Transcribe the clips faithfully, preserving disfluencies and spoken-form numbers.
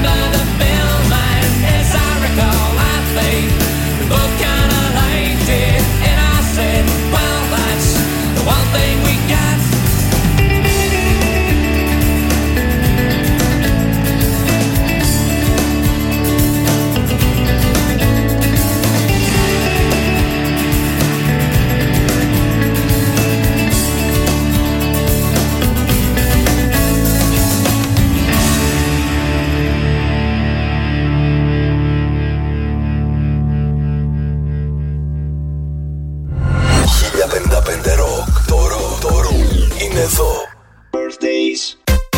under the film, and as I recall, I think we both kinda liked it, and I said, well, that's the one thing we got. Εδώ. Birthdays.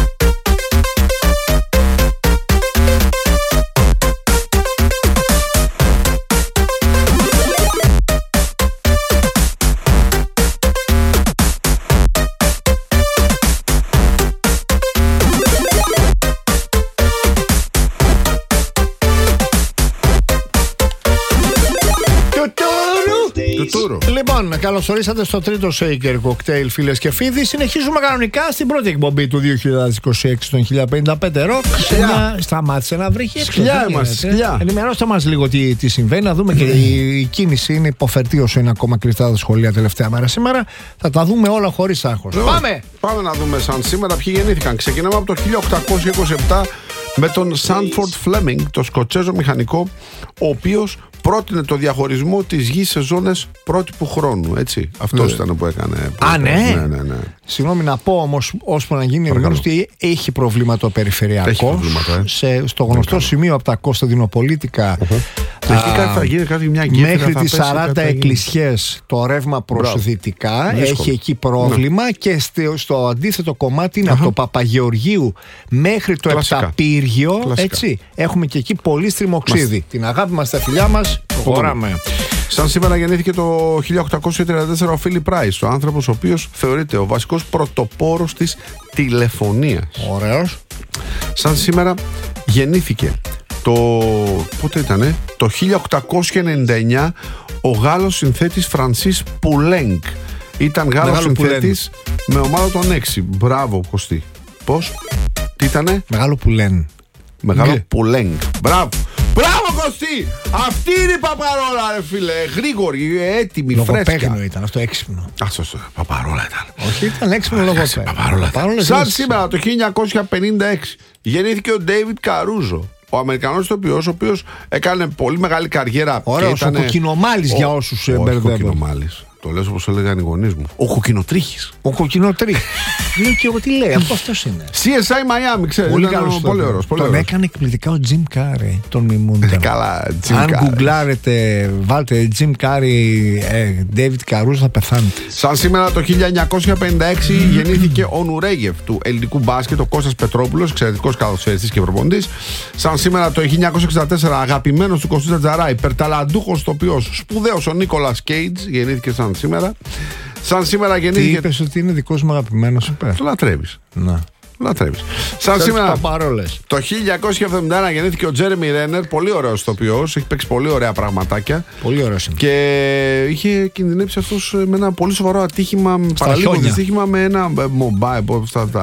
Λοιπόν, καλώς ορίσατε στο τρίτο Shaker Cocktail, φίλες και φίλοι. Συνεχίζουμε κανονικά στην πρώτη εκπομπή του δύο χιλιάδες είκοσι έξι των χίλια πενήντα πέντε Rock. Μια... Σταμάτησε να βρέχει έξω. Σκυλιά είμαστε, σκυλιά. Ενημερώστε μας λίγο τι, τι συμβαίνει, να δούμε και η, η κίνηση είναι υποφερτή όσο είναι ακόμα κλειστά τα σχολεία τελευταία μέρα σήμερα. Θα τα δούμε όλα χωρίς άγχος. Πάμε! Πάμε να δούμε σαν σήμερα ποιοι γεννήθηκαν. Ξεκινάμε από το χίλια οκτακόσια είκοσι επτά με τον Sanford Fleming, το Σκοτσέζο μηχανικό, ο οποίος πρότεινε το διαχωρισμό της γης σε ζώνες πρότυπου χρόνου. Έτσι. Αυτός ήταν που έκανε. Α, ναι. ναι, ναι, ναι. Συγγνώμη να πω όμως, ώσπου να γίνει ενημέρωση, ότι έχει προβλήμα το περιφερειακό. Έχει προβλήματα, ε. σε, στο γνωστό σημείο από τα Κωνσταντινοπολίτικα. Uh-huh. Εκεί κάτι θα γίνει, κάτι μια γέφυρα, μέχρι θα τις πέσει, σαράντα εκκλησιές το ρεύμα προς δυτικά. Έχει εκεί πρόβλημα, ναι. Και στο, στο αντίθετο κομμάτι είναι uh-huh. από το Παπαγεωργίου μέχρι το Επταπύργιο. Έτσι, έχουμε και εκεί πολύ στριμοξίδι. Την αγάπη μας, τα φιλιά μας. Προχωράμε. Σαν σήμερα γεννήθηκε το χίλια οκτακόσια τριάντα τέσσερα ο Φίλιπ Ράις, ο άνθρωπος ο οποίος θεωρείται ο βασικός πρωτοπόρος της τηλεφωνίας. Ωραίος. Σαν σήμερα γεννήθηκε το... πότε ήτανε? Το χίλια οκτακόσια ενενήντα εννιά ο Γάλλος συνθέτης Φρανσίς Πουλέγκ. Ήταν Γάλλος συνθέτης με ομάδα των έξι. Μπράβο, Κωστή. Πώς? Τι ήτανε? Μεγάλο Πουλέν. Μεγάλο Ναι. Πουλέγκ. Μπράβο. Μπράβο, Κωστή! Αυτή είναι η παπαρόλα, ρε φίλε. Γρήγορη, έτοιμη, φρέσκα. Λογοπαίγνιο ήταν αυτό, έξυπνο. Α, σωστό. Παπαρόλα ήταν. Όχι, ήταν έξυπνο λογοπαίγνιο. Παπαρόλα ήταν. Σαν σήμερα το χίλια εννιακόσια πενήντα έξι γεννήθηκε ο Ντέιβιντ Καρούζο, ο Αμερικανός ηθοποιός, ο οποίος έκανε πολύ μεγάλη καριέρα. Ωραίος, ο κοκκινομάλης για όσους μπερδεύουν. Το λες όπως έλεγαν οι γονείς μου. Ο κοκκινοτρίχης. Ο κοκκινοτρίχης. Λέω και εγώ τι λέει, αυτό αυτός είναι. σι ες άι Miami, ξέρεις. Πολύ καλός. Πολύ ωραίος. Τον έκανε εκπληκτικά ο Jim Carrey. Τον μιμούνται. Καλά, Jim Αν Carrey. γκουγκλάρετε, βάλτε Jim Carrey, ε, David Caruso, θα πεθάνετε. Σαν σήμερα το χίλια εννιακόσια πενήντα έξι γεννήθηκε ο Νουρέγεφ του ελληνικού μπάσκετ, ο Κώστας Πετρόπουλος, εξαιρετικός καλαθοσφαιριστής και προπονητής. Σαν σήμερα το χίλια εννιακόσια εξήντα τέσσερα αγαπημένος του Κωστή Τζαρά, υπερταλαντούχος ηθοποιός, σπουδαίος ο Νίκολας Κέιτζ, γεννήθηκε σαν σήμερα. Σαν σήμερα γεννήθηκε. Τι είπες ότι είναι δικός μου αγαπημένος, είπε. Το λατρεύεις. Να. Λατρεύεις. Σαν σήμερα το χίλια εννιακόσια εβδομήντα ένα γεννήθηκε ο Τζέρεμι Ρένερ, πολύ ωραίος ηθοποιός, έχει παίξει πολύ ωραία πραγματάκια. Πολύ ωραίος είναι. Και είχε κινδυνεύσει αυτός με ένα πολύ σοβαρό ατύχημα, παραλίγο δυστύχημα με ένα mobile.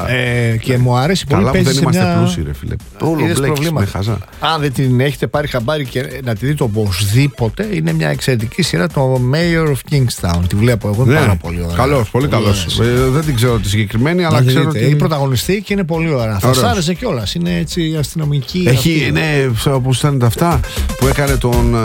Ε, και μου άρεσε πολύ. Καλά που δεν είμαστε μια... πλούσιοι, ρε φίλε. Όλο μπλέκεις με χαζά. Αν δεν την έχετε πάρει χαμπάρι και να τη δείτε οπωσδήποτε, είναι μια εξαιρετική σειρά, το Mayor of Kingstown. Τη βλέπω εγώ, ναι. Πάρα πολύ ωραία. Καλός, πολύ καλός. Ε, δεν την ξέρω τη συγκεκριμένη, αλλά ξέρω ότι. Η πρωταγωνιστή και είναι πολύ ωραία. Θα σ' άρεσε κιόλας. Είναι έτσι αστυνομική. Έχει, ναι, όπως ήταν αυτά που έκανε τον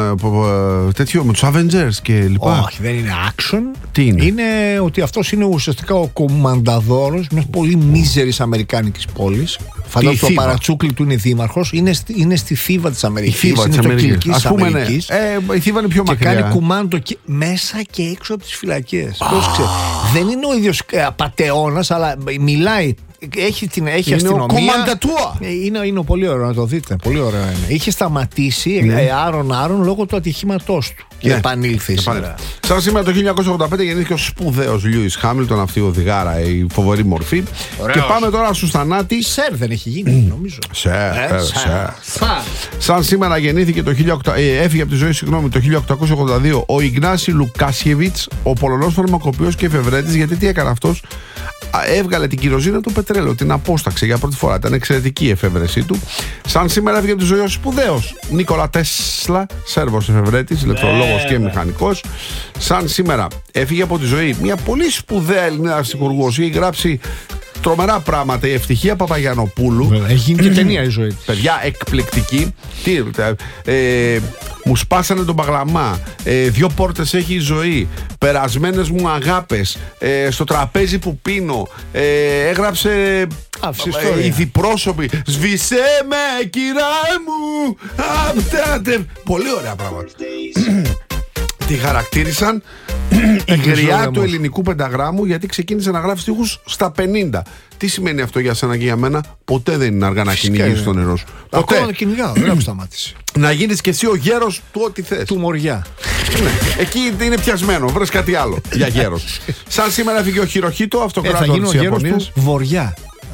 τέτοιο με τους Avengers και λοιπά. Όχι, δεν είναι action. Τι είναι? Είναι ότι αυτός είναι ουσιαστικά ο κομμανταδόρος μιας πολύ μίζερης αμερικάνικης πόλης. Φαντάζομαι το παρατσούκλι του είναι δήμαρχος. Είναι, είναι στη Θήβα της Αμερικής. Η Θήβα της Αμερικής. Ας πούμε, ναι. Ε, η Θήβα είναι πιο μακριά. Και κάνει κουμάντο και μέσα και έξω από τις φυλακές. Πώς ξέρει. Δεν είναι ο ίδιος απατεώνας, αλλά μιλάει. Έχει, την, έχει είναι αστυνομία. Είναι, είναι, είναι πολύ ωραίο να το δείτε. Πολύ ωραίο είναι. Είχε σταματήσει ναι. ε, άρον άρον λόγω του ατυχήματός του. Και ναι. επανήλθε σήμερα. Σαν σήμερα το χίλια εννιακόσια ογδόντα πέντε γεννήθηκε ο σπουδαίος Λιούις Χάμιλτον, αυτή η οδηγάρα, η φοβερή μορφή. Ωραίος. Και πάμε τώρα στους θανάτοι. Σερ δεν έχει γίνει, νομίζω. Σερ, ε, σερ. Σαν σήμερα γεννήθηκε το χίλια οκτακόσια, ε, έφυγε από τη ζωή, συγγνώμη, το χίλια οκτακόσια ογδόντα δύο ο Ιγνάσι Λουκάσιεβιτς, ο Πολωνός φαρμακοποιός και εφευρέτης. Γιατί τι έκανε αυτός? έβγαλε την κυροζήνα του πετρέλαιο, την απόσταξε για πρώτη φορά. Ήταν εξαιρετική η εφεύρεσή του. Σαν σήμερα έφυγε από τη ζωή ο σπουδαίος Νίκολα Τέσλα, Σέρβος εφευρέτης, ηλεκτρολόγος και μηχανικός. Σαν σήμερα έφυγε από τη ζωή μια πολύ σπουδαία Ελληνίδα αρχιτεκτουργός. Έχει γράψει τρομερά πράγματα η Ευτυχία Παπαγιανοπούλου. Έχει γίνει και ταινία η ζωή της. Παιδιά, εκπληκτική. Τι, ε, μου σπάσανε τον παγλαμά. Ε, δύο πόρτες έχει η ζωή. Περασμένες μου αγάπες. Ε, στο τραπέζι που πίνω. Ε, έγραψε. Ε, ιδιπρόσωποι. Σβησέ με, κυρά μου. Απτάτε. Πολύ ωραία πράγματα. Τη χαρακτήρισαν η γριά του ελληνικού πενταγράμμου, γιατί ξεκίνησε να γράφει στίχους στα πενήντα. Τι σημαίνει αυτό για σένα και για μένα? Ποτέ δεν είναι αργά να κυνηγήσεις το νερό σου. Ποτέ. Ακόμα να κυνηγάω, δεν έχω σταματήσει. Να γίνεις και εσύ ο γέρος του ό,τι θες. Του Μοριά. Ναι. Εκεί είναι πιασμένο, βρες κάτι άλλο για γέρος. Σαν σήμερα έφυγε ο Χιροχίτο, αυτοκράτορ της Ιαπωνίας. Του Βοριά.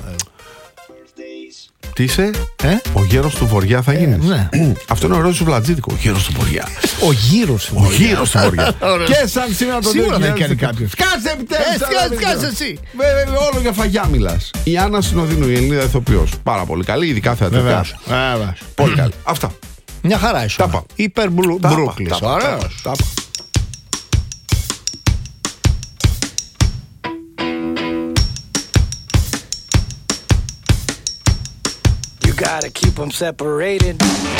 Τι είσαι? Ε? Ο γέρος του Βοριά θα γίνεις. Ε, ναι. Αυτό είναι ο Ρόζος Βλατζίδικο. Ο γέρος του Βοριά. Ο γύρος του Βοριά. Ο γύρος του Βοριά. Και σαν σήμερα το σίγουρα δεν κάνει κάποιος. Κάτσε επιτέλους. Κάτσε εσύ. Βέβαια, όλο για φαγιά μιλάς. Η Άννα Συνοδίνου, η Ελληνίδα ηθοποιός. Πάρα πολύ καλή, ειδικά θεατρικά. Πολύ καλή. Αυτά. Μια χαρά ήσουν. Τάπα. Υπερ Μπρούκλης. Ωραίος. You gotta keep them separated.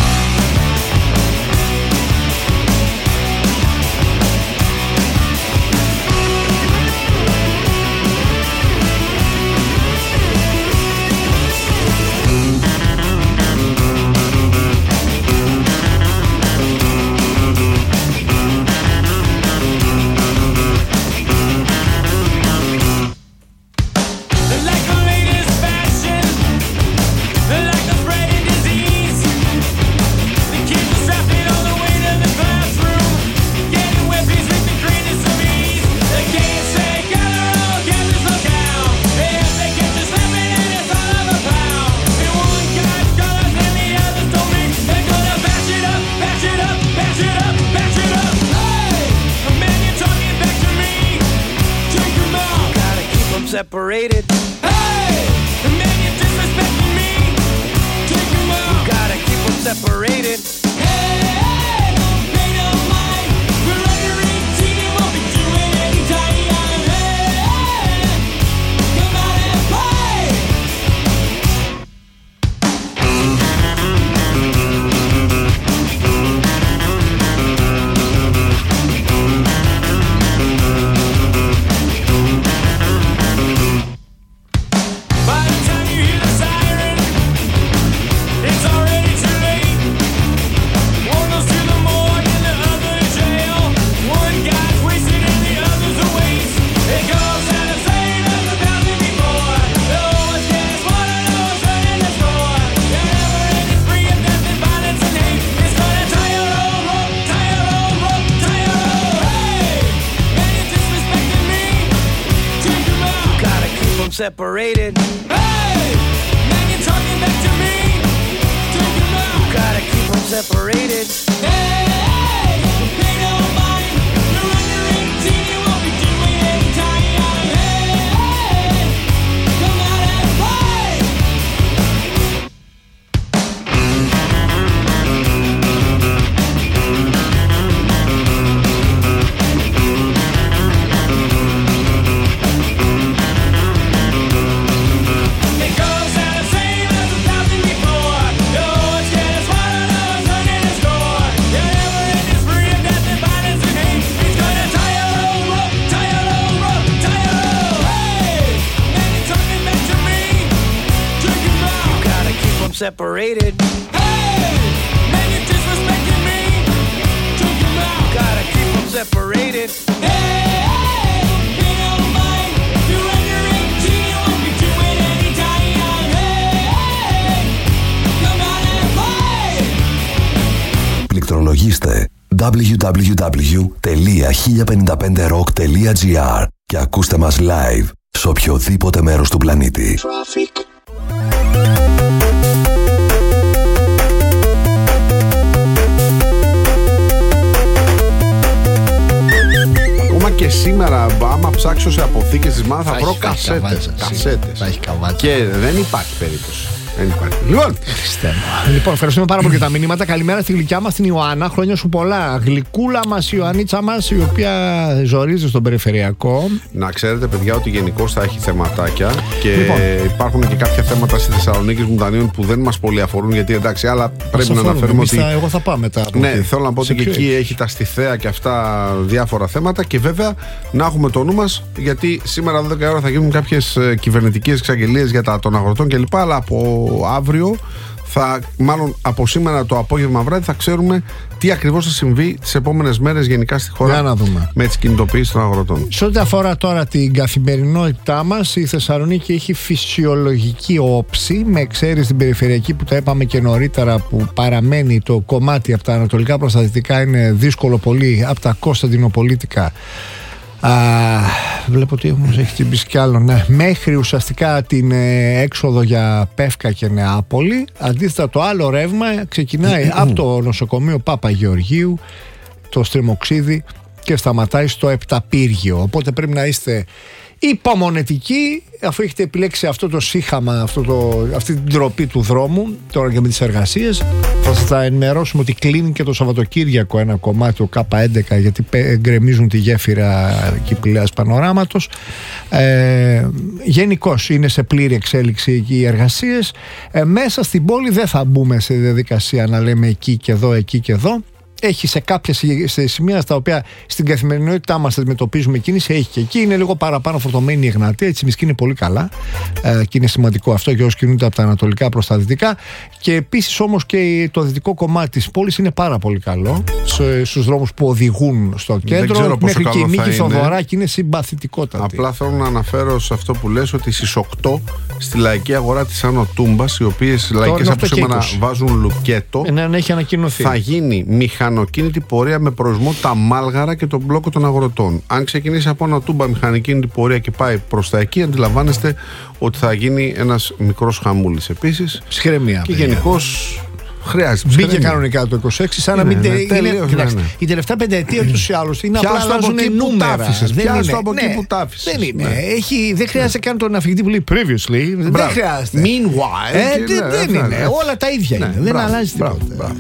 Separated. Hey, the man you're disrespecting me. Take him out. You gotta keep them separated. Hey, hey, don't pay no mind. We're under eighteen, you won't be doing any time. Hey, hey, come out and play. Separated. Hey, man, you're talking back to me. Take him out. You gotta keep them separated. Hey, hey, don't pay no mind. You're under eighteen, you won't be doing any time. Hey, hey, come out and play. Separated. Hey, man, you're disrespecting me. Take him out. Gotta keep them separated. Hey, hey, you don't mind. You're under eighteen, you won't be doing any time. Hey, hey, come out and play. Πληκτρολογήστε double-u double-u double-u τελεία χίλια πενήντα πέντε rock τελεία gr και ακούστε μας live σε οποιοδήποτε μέρος του πλανήτη. Traffic. και σήμερα, άμα ψάξω σε αποθήκες της ΜΑΝ, θα, θα βρω κασέτες. Θα έχει καβάτσα. Και δεν υπάρχει περίπτωση. Δεν υπάρχει. Λοιπόν, λοιπόν, ευχαριστούμε πάρα πολύ για τα μηνύματα. Καλημέρα στη γλυκιά μας την Ιωάννα. Χρόνια σου πολλά. Γλυκούλα μας, η Ιωαννίτσα μας, η οποία ζορίζει στον περιφερειακό. Να ξέρετε, παιδιά, ότι γενικώς θα έχει θεματάκια. Και λοιπόν, υπάρχουν και κάποια θέματα στη Θεσσαλονίκη Μουτανίων που δεν μας πολύ αφορούν. Γιατί εντάξει, αλλά πρέπει να αναφέρουμε ότι. Θα, εγώ θα πάω μετά. Ναι, θέλω να πω ότι και εκεί έχει τα στιθέα και αυτά διάφορα θέματα. Και βέβαια να έχουμε το νου μας, γιατί σήμερα δώδεκα ώρα θα γίνουν κάποιες κυβερνητικές εξαγγελίες για τα των αγροτών κλπ. Αλλά από αύριο, θα, μάλλον από σήμερα το απόγευμα βράδυ, θα ξέρουμε τι ακριβώς θα συμβεί τις επόμενες μέρες γενικά στη χώρα. Για να δούμε. Με τις κινητοποιήσεις των αγροτών. Σε ό,τι αφορά τώρα την καθημερινότητά μας, η Θεσσαλονίκη έχει φυσιολογική όψη, με εξαίρεση την περιφερειακή που τα είπαμε και νωρίτερα, που παραμένει το κομμάτι από τα ανατολικά προς τα δυτικά, είναι δύσκολο πολύ, από τα Κωνσταντινοπολίτικα. Α, βλέπω ότι όμως έχει τσιμπήσει κι άλλο, ναι. Μέχρι ουσιαστικά την ε, έξοδο για Πεύκα και Νεάπολη. Αντίθετα, το άλλο ρεύμα ξεκινάει από το νοσοκομείο Παπαγεωργίου, το Στριμοξίδι, και σταματάει στο Επταπύργιο. Οπότε πρέπει να είστε υπομονετικοί, αφού έχετε επιλέξει αυτό το σύγχαμα, αυτό το, αυτή την τροπή του δρόμου τώρα και με τις εργασίες. Θα σας τα ενημερώσουμε ότι κλείνει και το Σαββατοκύριακο ένα κομμάτι, το Κ έντεκα, γιατί γκρεμίζουν τη γέφυρα Κυπηλέας Πανοράματος. Ε, γενικώς είναι σε πλήρη εξέλιξη εκεί οι εργασίες. Ε, μέσα στην πόλη δεν θα μπούμε σε διαδικασία να λέμε εκεί και εδώ, εκεί και εδώ. Έχει σε κάποια σημεία στα οποία στην καθημερινότητά μας αντιμετωπίζουμε κίνηση, έχει και εκεί. Είναι λίγο παραπάνω φορτωμένη η Εγνατία, έτσι Τσιμισκή είναι πολύ καλά, ε, και είναι σημαντικό αυτό για όσους κινούνται από τα ανατολικά προς τα δυτικά. Και επίσης όμως και το δυτικό κομμάτι της πόλης είναι πάρα πολύ καλό στους δρόμους που οδηγούν στο κέντρο. Μέχρι και η Νίκη Θοδωράκη είναι συμπαθητικότατη. Απλά θέλω να αναφέρω σε αυτό που λες ότι στις οκτώ στη λαϊκή αγορά της Άνω Τούμπας, οι οποίες λαϊκές από σήμερα βάζουν λουκέτο, ναι, ναι, έχει ανακοινωθεί. Θα γίνει μηχανοκίνητη πορεία με προορισμό τα Μάλγαρα και τον μπλόκο των αγροτών. Αν ξεκινήσει από Άνω Τούμπα μηχανοκίνητη πορεία και πάει προς τα εκεί, αντιλαμβάνεστε ότι θα γίνει ένας μικρός χαμούλης επίσης. Ψυχραιμία. Και γενικώς χρειάζεται. Μπήκε κανονικά το είκοσι έξι, σαν να μην τελείωσε. Η τελευταία πενταετία ούτως ή άλλως είναι απλά αλλάζουν νούμερα. Πιάστο από εκεί που τάφησες. Δεν είναι. Δεν χρειάζεται καν τον αφηγητή που λέει previously. Δεν χρειάζεται. Meanwhile. Δεν είναι. Όλα τα ίδια είναι. Δεν αλλάζει τίποτα.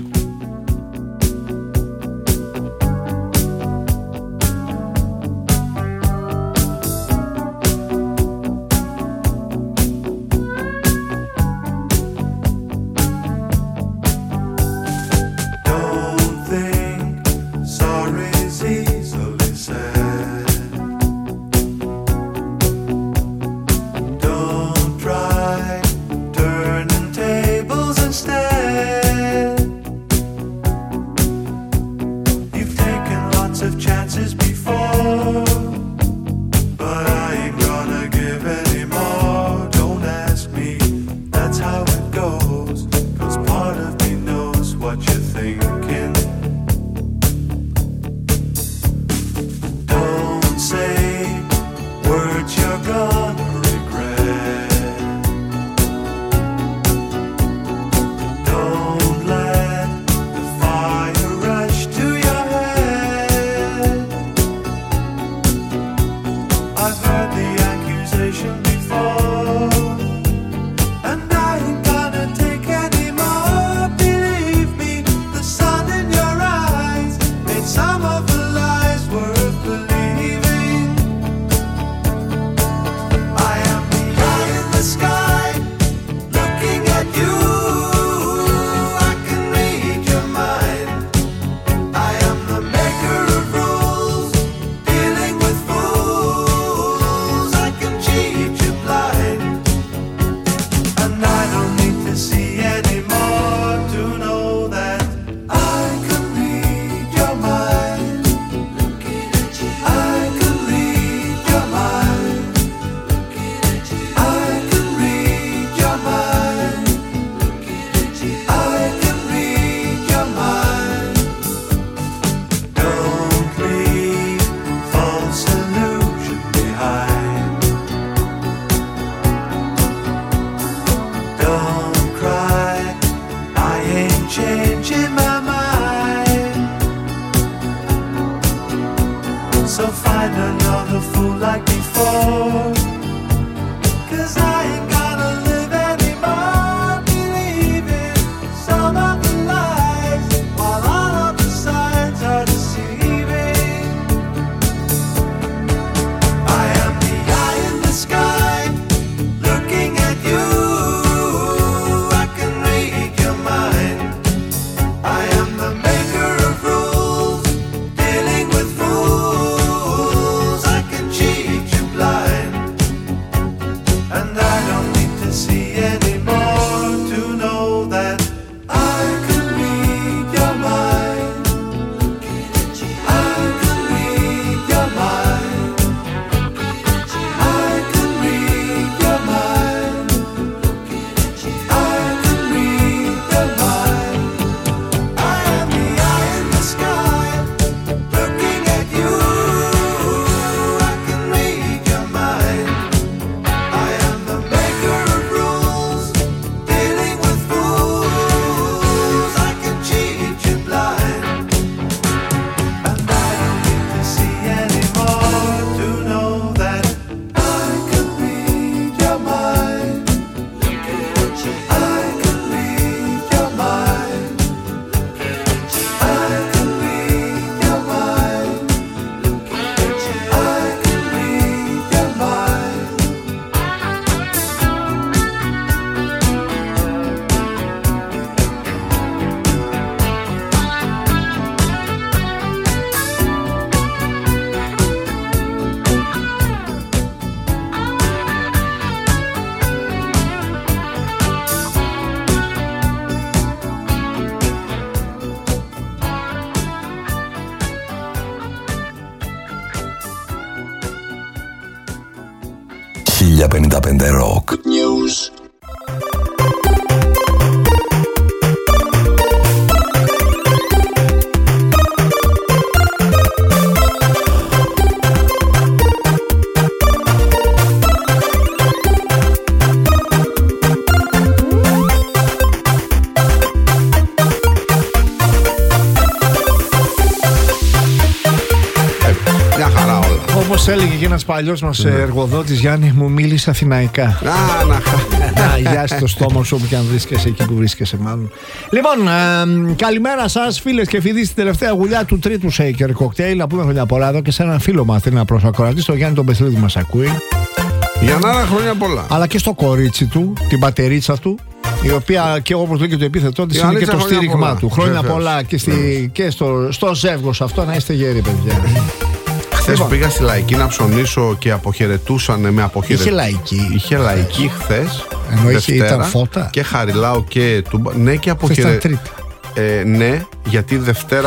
πενήντα πέντε Rock. News. Όπως έλεγε και ένας παλιός μας εργοδότης, Γιάννη, μου μίλησε αθηναϊκά. Α, να χα. Γεια στο στόμα σου όπου και αν βρίσκεσαι, εκεί που βρίσκεσαι μάλλον. Λοιπόν, ε, καλημέρα σας φίλες και φίλοι στην τελευταία γουλιά του τρίτου Shaker Cocktail. Να πούμε χρόνια πολλά εδώ και σε έναν φίλο μας, ένα προσακροατή, στο Γιάννη τον Πεθλίδη μας ακούει. Για να είναι χρόνια πολλά. Αλλά και στο κορίτσι του, την πατερίτσα του, η οποία και όπως λέει και το επίθετό της είναι και το στήριγμά πολλά. του. Χρόνια Βεβαίως. πολλά και, στη, και στο, στο ζεύγος αυτό, να είστε γέροι, παιδιά. Χθες λοιπόν. πήγα στη Λαϊκή να ψωνίσω και αποχαιρετούσανε με αποχαιρετούσαν. Είχε Λαϊκή. Είχε Λαϊκή χθες. Ενώ είχε, ήταν φώτα. Και Χαριλάου και Τούμπα. Ναι, και αποχαιρετούσαν. Ε, ναι, γιατί Δευτέρα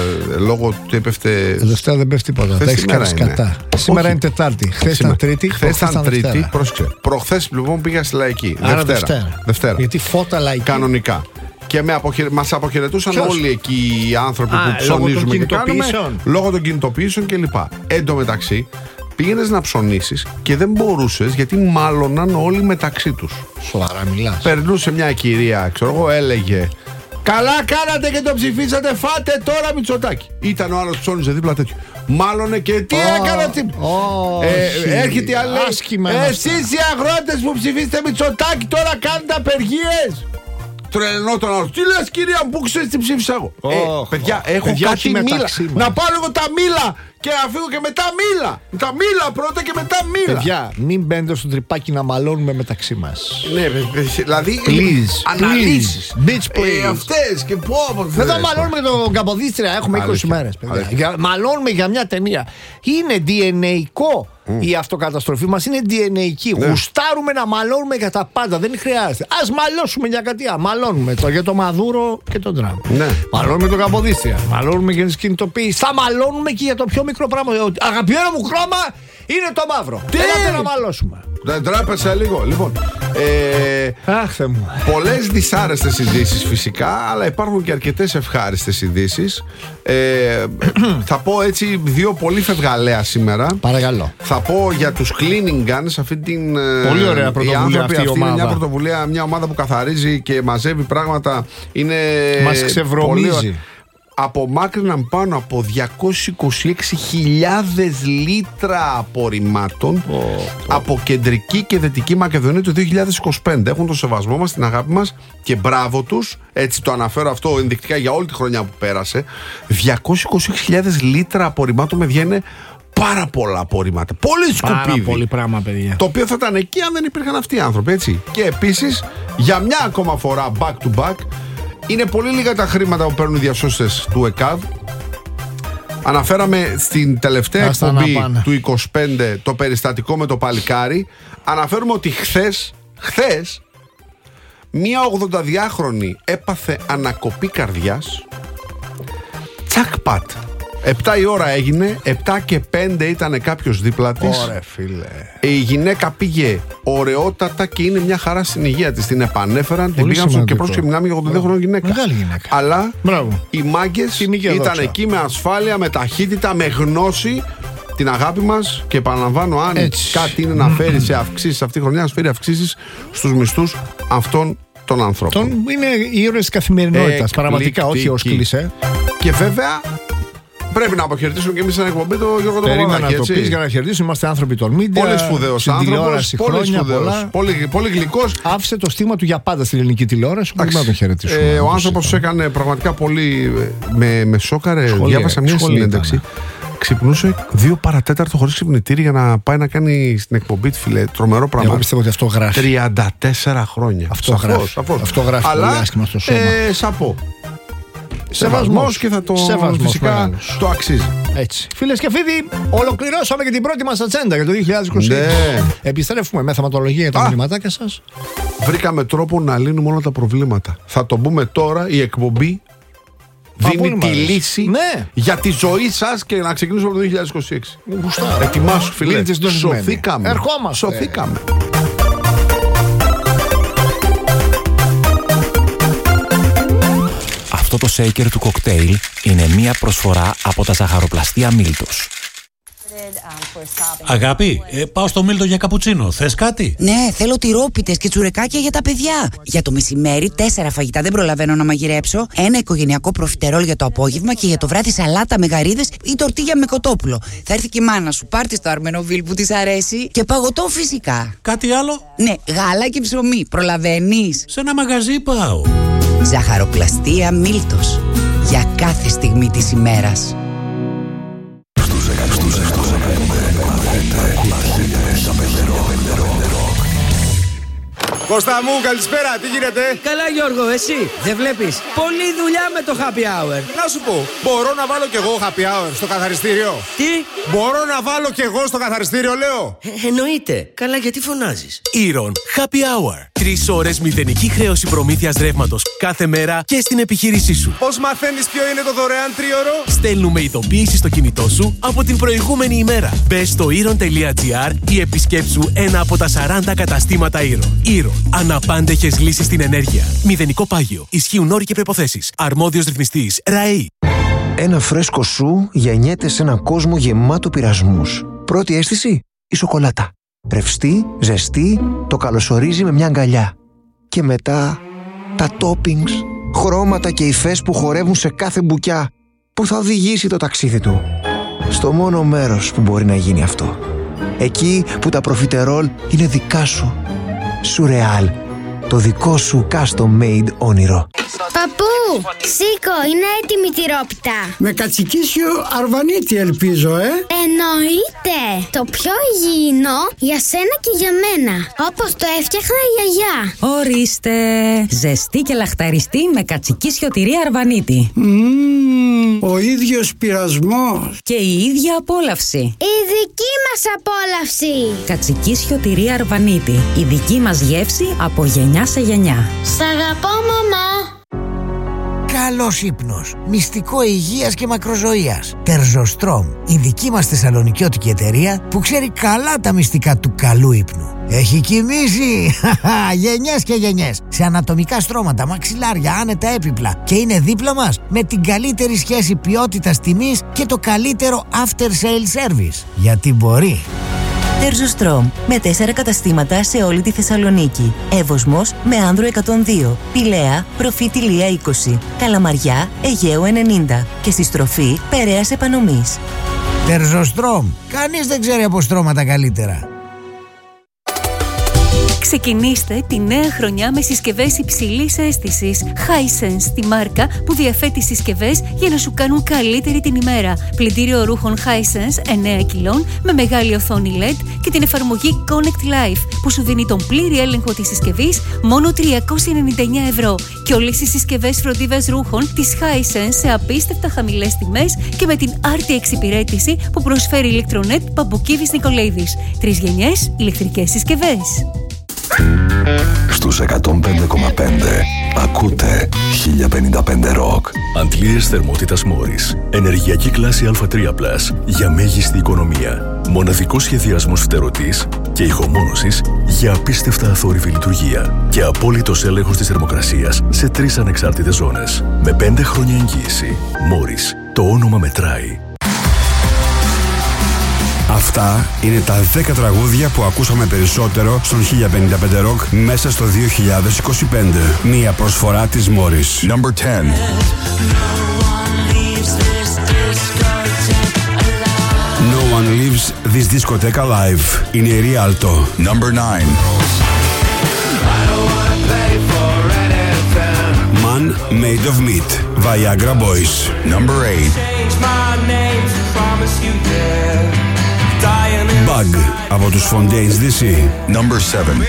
λόγω του έπεφτε. Δευτέρα δεν πέφτει τίποτα. Τα έχεις κάνει κατά. Σήμερα είναι Τετάρτη. Χθες ήταν Τρίτη. Χθες ήταν Τρίτη. Πρόσεξε. Προχθές λοιπόν πήγα στη Λαϊκή. Άρα Δευτέρα. Δευτέρα. Δευτέρα. Γιατί φώτα Λαϊκή. Κανονικά. Και με αποχαιρε... μας αποχαιρετούσαν Ποιος? όλοι εκεί οι άνθρωποι Α, που ψωνίζουμε και κάνουμε λόγω των κινητοποιήσεων κλπ. Εν τω μεταξύ πήγαινες να ψωνίσεις και δεν μπορούσες γιατί μάλωναν όλοι μεταξύ τους. Σοβαρά μιλάς. Περνούσε μια κυρία, ξέρω εγώ, έλεγε «Καλά κάνατε και το ψηφίσατε, φάτε τώρα Μητσοτάκη». Ήταν ο άλλος που ψώνιζε δίπλα τέτοιο. Μάλωνε και τι oh, έκανε. Τι... Oh, ε, έρχεται η άλλη. Εσείς οι αγρότες που ψηφίσετε Μητσοτάκη τώρα κάνετε απεργίες. Τρελνό τον άλλο. Τι λες κυρία μου, πού ξέρεις τι ψήφισα εγώ. Oh, ε, παιδιά, έχω παιδιά, κάτι μήλα. Να πάρω εγώ τα μήλα και να φύγω και μετά μήλα. Τα μήλα πρώτα και μετά μήλα. Παιδιά, μην μπαίνετε στο τρυπάκι να μαλώνουμε μεταξύ μας. Ναι, δηλαδή. Please, αναλύσεις. Bitch, please. Ε, αυτές και πω. Εδώ μαλώνουμε τον Καποδίστρια. Έχουμε είκοσι μέρες. Μαλώνουμε για μια ταινία. Είναι ντι εν έι-κο. Mm. Η αυτοκαταστροφή μας είναι ντι εν έι-κη. Ναι. Γουστάρουμε να μαλώνουμε για τα πάντα. Δεν χρειάζεται. Ας μαλώσουμε για κάτι. Μαλώνουμε το, για το Μαδούρο και τον Τραμπ. Ναι. Μαλώνουμε τον Καποδίστρια. Μαλώνουμε για τις κινητοποιήσεις. Θα μαλώνουμε και για το πιο μικρό πράγμα. Αγαπημένο μου χρώμα είναι το μαύρο. Τι να μαλώσουμε. Δεν τράπεσα λίγο. Λοιπόν, ε, Αχ, Θεέ μου. πολλές δυσάρεστες ειδήσεις φυσικά, αλλά υπάρχουν και αρκετές ευχάριστες ειδήσεις. Ε, θα πω έτσι δύο πολύ φευγαλαία σήμερα. Παρακαλώ. Θα πω για τους cleaning guns, αυτή την. Πολύ ωραία πρωτοβουλία αυτή η ομάδα. Είναι μια πρωτοβουλία, μια ομάδα που καθαρίζει και μαζεύει πράγματα. Είναι. Μας ξεβρωμίζει. Απομάκρυναν πάνω από διακόσιες είκοσι έξι χιλιάδες λίτρα απορριμμάτων oh, oh. από κεντρική και δυτική Μακεδονία το δύο χιλιάδες είκοσι πέντε. Έχουν το σεβασμό μας, την αγάπη μας και μπράβο τους. Έτσι το αναφέρω αυτό ενδεικτικά για όλη τη χρονιά που πέρασε. διακόσιες είκοσι έξι χιλιάδες λίτρα απορριμμάτων, με βγαίνει πάρα πολλά απορρίμματα. Πολύ σκουπίδι. Πάρα πολύ πράγμα, παιδιά. Το οποίο θα ήταν εκεί αν δεν υπήρχαν αυτοί οι άνθρωποι, έτσι. Και επίσης, για μια ακόμα φορά back to back. Είναι πολύ λίγα τα χρήματα που παίρνουν οι διασώστες του ΕΚΑΒ. Αναφέραμε στην τελευταία εκπομπή του είκοσι πέντε το περιστατικό με το παλικάρι. Αναφέρουμε ότι χθες, χθες μία ογδονταδυάχρονη έπαθε ανακοπή καρδιάς. Τσακπατ. επτά η ώρα έγινε, επτά και πέντε ήταν κάποιος δίπλα της. Ωραία, φίλε. Η γυναίκα πήγε ωραιότατα και είναι μια χαρά στην υγεία της. Την επανέφεραν, την πήγαν στο και πρόσεχε, μιλάμε για ογδονταδυάχρονη γυναίκα. Μεγάλη γυναίκα. Αλλά Μπράβο. οι μάγκες ήταν εκεί με ασφάλεια, με ταχύτητα, με γνώση. Την αγάπη μας και επαναλαμβάνω, αν έτσι κάτι είναι να φέρει σε αυξήσεις αυτή τη χρονιά, να φέρει αυξήσεις στους μισθούς αυτών των ανθρώπων. Είναι οι ήρωες της καθημερινότητας. Πραγματικά, όχι ως κλισέ. Και βέβαια. Πρέπει να αποχαιρετήσουμε και εμείς στην εκπομπή το Γιώργο τον Παπαδάκη. Περίμενα να το πεις για να χαιρετήσουμε. Είμαστε άνθρωποι των media. Πολύ σπουδαίος άνθρωπος. Πολύ σπουδαίος. Πολύ, πολύ γλυκός. Άφησε το στίγμα του για πάντα στην ελληνική τηλεόραση. Πρέπει να το χαιρετήσουμε. Ε, ο άνθρωπος έκανε πραγματικά πολύ. Με, με σόκαρε. Σχολεία, διάβασα μια συνέντευξη. Ξυπνούσε δύο παρατέταρτο χωρίς ξυπνητήρι για να πάει να κάνει στην εκπομπή τη, φίλε. Τρομερό πράγμα. Εγώ πιστεύω ότι αυτό γράφει. τριάντα τέσσερα χρόνια. Αυτό σαφώς, γράφει. Σαφώς. Αυτό γράφει. Αλλά, πολύ άσχημα στο σώμα. Ε, σαπώ. Σεβασμός και θα το Σεβασμός φυσικά μεγάλος. το αξίζει. Έτσι. Φίλες και φίλοι, ολοκληρώσαμε και την πρώτη μας ατζέντα για το δύο χιλιάδες είκοσι. Ναι. Επιστρέφουμε με θεματολογία για τα μηνυματάκια σας. Βρήκαμε τρόπο να λύνουμε όλα τα προβλήματα. Θα το πούμε τώρα, η εκπομπή δίνει τη λύση ναι. για τη ζωή σας και να ξεκινήσουμε από το δύο χιλιάδες είκοσι έξι. Γουστάρω. Ετοιμάσου, φίλε. Σωθήκαμε. Ερχόμαστε. Σωθήκαμε. το shaker του κοκτέιλ είναι μία προσφορά από τα ζαχαροπλαστεία Μίλτος. Αγάπη, ε, πάω στο Μίλτο για καπουτσίνο. Θες κάτι? Ναι, θέλω τυρόπιτες και τσουρεκάκια για τα παιδιά. Για το μεσημέρι, τέσσερα φαγητά δεν προλαβαίνω να μαγειρέψω. Ένα οικογενειακό προφιτερόλ για το απόγευμα και για το βράδυ σαλάτα με γαρίδες ή τορτίγια με κοτόπουλο. Θα έρθει και η μάνα σου, πάρτι στο αρμενοβίλ που της αρέσει. Και παγωτό φυσικά. Κάτι άλλο? Ναι, γάλα και ψωμί. Προλαβαίνεις? Σε ένα μαγαζί πάω. Ζαχαροπλαστεία Μίλτος. Για κάθε στιγμή της ημέρας. Κώστα μου, καλησπέρα, τι γίνεται? Καλά Γιώργο, εσύ δεν βλέπεις? Πολλή δουλειά με το happy hour. Να σου πω, μπορώ να βάλω κι εγώ happy hour στο καθαριστήριο? Τι? Μπορώ να βάλω κι εγώ στο καθαριστήριο, λέω? Ε, εννοείται. Καλά, γιατί φωνάζεις? Ήρων Happy Hour. Τρεις ώρες μηδενική χρέωση προμήθειας ρεύματος κάθε μέρα και στην επιχείρησή σου. Πώς μαθαίνεις ποιο είναι το δωρεάν τρίωρο? Στέλνουμε ειδοποίηση στο κινητό σου από την προηγούμενη ημέρα. Μπες στο ήρων τελεία τζι άρ ή επισκέψου ένα από τα σαράντα καταστήματα Ήρων. Ήρων. Αναπάντεχες λύσεις στην ενέργεια. Μηδενικό πάγιο. Ισχύουν όροι και προϋποθέσεις. Αρμόδιος ρυθμιστής ΡΑΗ. Ένα φρέσκο σου γεννιέται σε έναν κόσμο γεμάτο πειρασμούς. Πρώτη αίσθηση, η σοκολάτα. Ρευστή, ζεστή, το καλωσορίζει με μια αγκαλιά. Και μετά, τα toppings, χρώματα και υφές που χορεύουν σε κάθε μπουκιά, που θα οδηγήσει το ταξίδι του στο μόνο μέρος που μπορεί να γίνει αυτό. Εκεί που τα προφιτερόλ είναι δικά σου. Σουρεάλ, το δικό σου custom made όνειρο. Παππού, σήκω, είναι έτοιμη η τυρόπιτα. Με κατσικίσιο αρβανίτη ελπίζω, ε. Εννοείται. Το πιο υγιεινό για σένα και για μένα. Όπως το έφτιαχνα η γιαγιά. Ορίστε. Ζεστή και λαχταριστή με κατσικίσιο τυρί αρβανίτη. Mm, ο ίδιος πειρασμός. Και η ίδια απόλαυση. Η δική μας απόλαυση. Κατσικίσιο τυρί αρβανίτη. Η δική μας γεύση από γενιά σε γενιά. Σ' αγαπώ, μαμά. Καλός ύπνος, μυστικό υγείας και μακροζωίας. Τερζοστρόμ, η δική μας θεσσαλονικιώτικη εταιρεία που ξέρει καλά τα μυστικά του καλού ύπνου. Έχει κοιμήσει γενιές και γενιές σε ανατομικά στρώματα, μαξιλάρια, άνετα έπιπλα και είναι δίπλα μας με την καλύτερη σχέση ποιότητας τιμής και το καλύτερο after sale service. Γιατί μπορεί. Τερζοστρόμ, με τέσσερα καταστήματα σε όλη τη Θεσσαλονίκη. Εύωσμος με Άνδρο εκατόν δύο, Πηλαία, Προφήτη Λία είκοσι, Καλαμαριά, Αιγαίου ενενήντα και στη στροφή Περαίας Επανομής. Τερζοστρόμ, κανείς δεν ξέρει από στρώματα καλύτερα. Ξεκινήστε τη νέα χρονιά με συσκευές υψηλής αίσθησης Hisense, τη μάρκα που διαθέτει συσκευές για να σου κάνουν καλύτερη την ημέρα. Πλυντήριο ρούχων Hisense εννέα κιλών με μεγάλη οθόνη ελ ι ντι και την εφαρμογή Connect Life που σου δίνει τον πλήρη έλεγχο της συσκευής μόνο τριακόσια ενενήντα εννέα ευρώ. Και όλες οι συσκευές φροντίδας ρούχων της Hisense σε απίστευτα χαμηλές τιμές και με την άρτια εξυπηρέτηση που προσφέρει ηλεκτρονέτ Παμπουκίδης Νικολαίδης. Τρεις γενιές ηλεκτρικές συσκευές. Στους εκατόν πέντε κόμμα πέντε ακούτε χίλια πενήντα πέντε Rock. Αντλίες θερμότητας Μόρις. Ενεργειακή κλάση Α τρία πλας για μέγιστη οικονομία. Μοναδικός σχεδιασμός φτερωτής και ηχομόνωσης για απίστευτα αθόρυβη λειτουργία. Και απόλυτος έλεγχος της θερμοκρασίας σε τρεις ανεξάρτητες ζώνες. Με πέντε χρόνια εγγύηση. Μόρις. Το όνομα μετράει. Αυτά είναι τα δέκα τραγούδια που ακούσαμε περισσότερο στον χίλια πενήντα πέντε Rock μέσα στο δύο χιλιάδες είκοσι πέντε. Μία προσφορά της Morris. Number ten. No one leaves this discotheque alive. Είναι η Rialto. Number nine. Man Made of Meat. Viagra Boys. Number eight. Bug από τους Fontaines ντι σι. Number seven.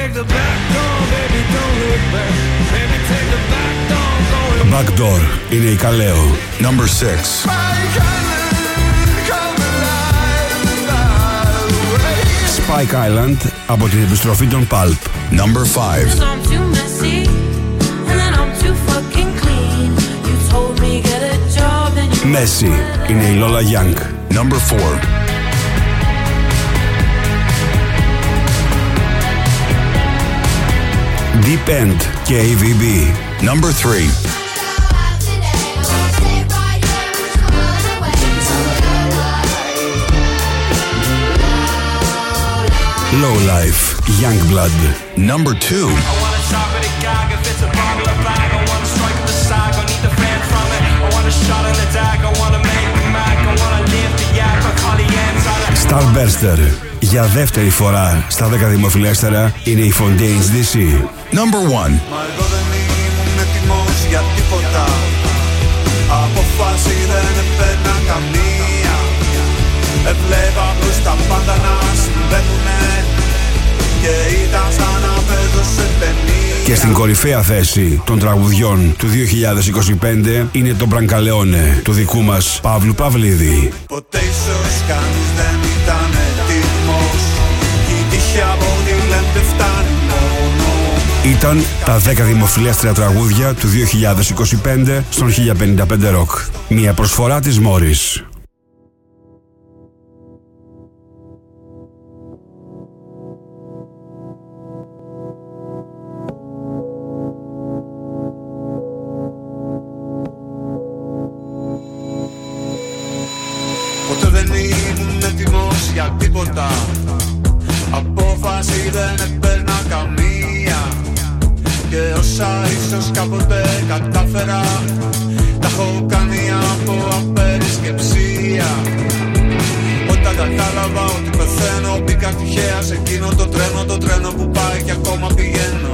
Backdoor είναι η Καλέο. Number six. Spike Island από την επιστροφή των Pulp. Number five. Messi είναι η Lola Young. Number four. Deep End και έι βι μπι. Number three. Low Life, Youngblood. Number two. Starburster. Για δεύτερη φορά στα δέκα δημοφιλέστερα είναι η Fontaines ντι σι. Number one. Μα εγώ δεν ήμουν έτοιμος για τίποτα. Αποφάση δεν έπαιρνα καμία. Έβλεπα πως τα πάντα να συμβαίνουνε και ήταν σαν να παίζω σε ταινία. Και στην κορυφαία θέση των τραγουδιών του δύο χιλιάδες είκοσι πέντε είναι το Μπρανκαλεόνε του δικού μας Παύλου Παυλίδη. Ποτέ ίσως κανείς δεν ήταν έτοιμος κι η τύχη από ό,τι λέμε φτάνει μόνο. Ήταν τα δέκα δημοφιλέστερα τραγούδια του δύο χιλιάδες είκοσι πέντε στον χίλια πενήντα πέντε Rock. Μια προσφορά της Morris. Ποτέ δεν ήμουν έτοιμος για τίποτα. Απόφαση δεν έπαιρνα καμία. Και όσα ίσως κάποτε κατάφερα, τα έχω κάνει από απερισκεψία. Όταν κατάλαβα ότι πεθαίνω, μπήκα τυχαία σε εκείνο το τρένο, το τρένο που πάει και ακόμα πηγαίνω.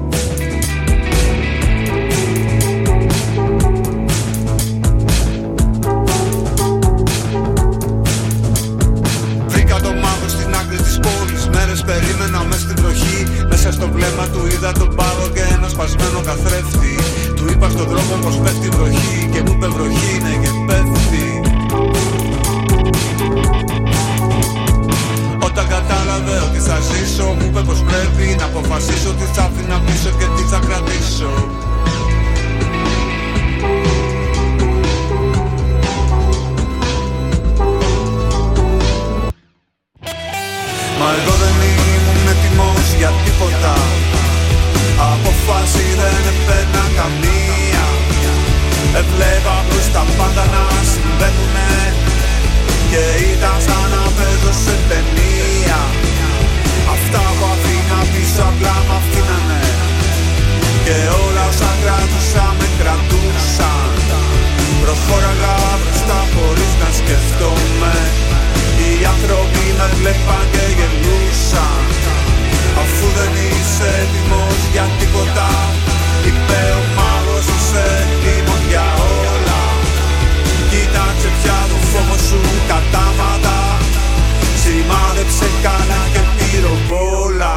Περίμενα μες στην τροχή, μέσα στο βλέμμα του είδα τον πάγο και ένα σπασμένο καθρέφτη. Του είπα στον δρόμο πως πέφτει βροχή και μου είπε βροχή είναι και πέφτει. Όταν κατάλαβε ότι θα ζήσω, μου είπε πως πρέπει να αποφασίσω τι θα άφηνα πίσω και τι θα κρατήσω. Μα εγώ δεν ήμουν έτοιμος για τίποτα. Αποφάση δεν έπαιρνα καμία. Έβλεπα πως τα πάντα να συμβαίνουνε και ήταν σαν να παίζω σε ταινία. Αυτά που αφήνα πίσω απλά μ' αφήνανε και όλα όσα κράτουσα με κρατούσαν. Προχώραγα μπροστά χωρίς να σκεφτόμαι. Οι άνθρωποι με βλέπαν και γελούσαν. Αφού δεν είσαι έτοιμος για τίποτα, είπε ο μάγος, είσαι έτοιμος για όλα. Κοίταξε πια το φόβο σου κατάματα. Σημάδεψε καλά και πυροβόλα.